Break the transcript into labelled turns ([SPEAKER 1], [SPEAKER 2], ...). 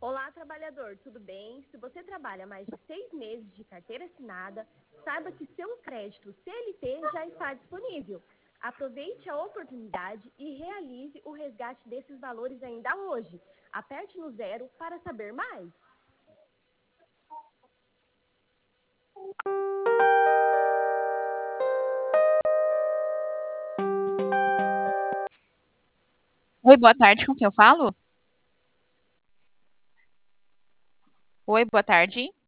[SPEAKER 1] Olá, trabalhador, tudo bem? Se você trabalha mais de 6 meses de carteira assinada, saiba que seu crédito CLT já está disponível. Aproveite a oportunidade e realize o resgate desses valores ainda hoje. Aperte no 0 para saber mais.
[SPEAKER 2] Oi, boa tarde, com quem eu falo? Oi, boa tarde.